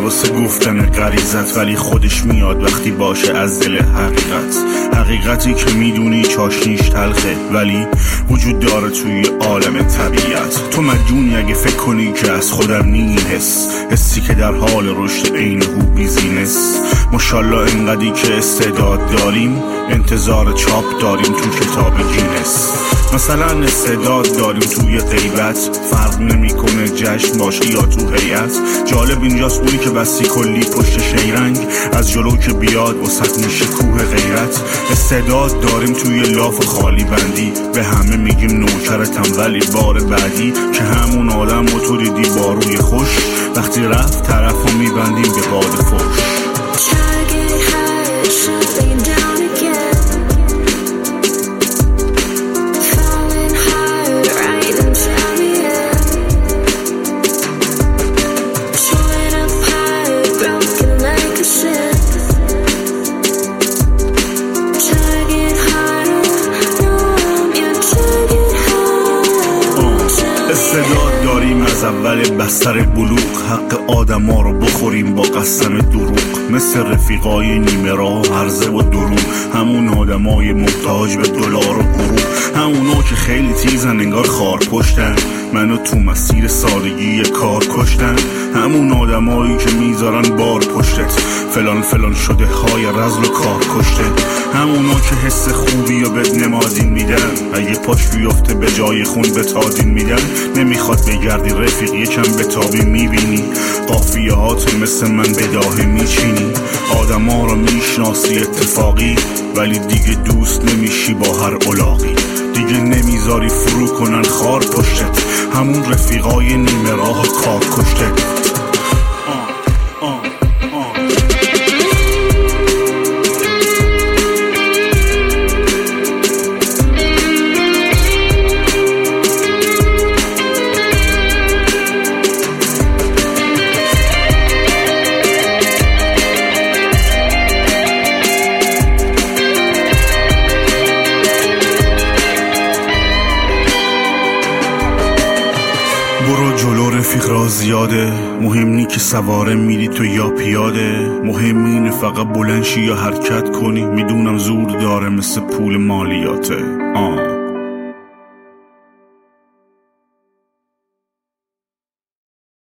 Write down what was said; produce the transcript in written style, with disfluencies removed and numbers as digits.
واسه گفتن غریزت، ولی خودش میاد وقتی باشه از دل حقیقتی که میدونی چاشنیش تلخه ولی وجود داره توی عالم طبیعت. تو مجنونی اگه فکر کنی که از خودم نی حسی که در حال رشد عین هو بیزینس. ماشالله انقدی که استعداد داریم انتظار چاپ داریم تو کتاب گینس. مثلا استعداد داریم توی غیبت، فرق نمیکنه جشن باشه یا تو هیئت. جالب اینجاست اونی که بسی کلی پشت شیرنگ از جلو که بیاد وسط میشه کوه غیرت. استعداد داریم توی لاف خالی بندی، به همه میگیم نوکرتم ولی بار بعدی که همون آدم و تو دیدی با روی خوش، وقتی رفت طرفو میبندیم به باد فوش. استعداد داریم از اول بستر بلوغ، حق آدم ها رو بخوریم با قسم دروغ. مثل رفیقای نیمه راه عرضه و دروغ، همون آدمای محتاج به دلار و گروه، همونا که خیلی تیزن انگار خار پشتن، منو تو مسیر سادگی کار کشتن. همون آدمایی که میذارن بار پشتت، فلان شده های رزل و کار کشته. همونا که حس خوبی و بد نمادین میدن، اگه پاش بیفته به جای خون به تادین میدن. نمیخواد بگردی رفیق یکم به تابی میبینی، قافیه هاتو مثل من بداهه میچینی. آدم ها رو میشناسی اتفاقی ولی دیگه دوست نمیشی با هر الاغی. دیگه نمیذاری فرو کنن خار پشتت، همون رفیقای نیمه راه کار کشته. برو جلو رفیق را زیاده، مهم نی که سواره میری تو یا پیاده. مهم اینه فقط بلند شی یا حرکت کنی، میدونم زور داره مثل پول مالیاته.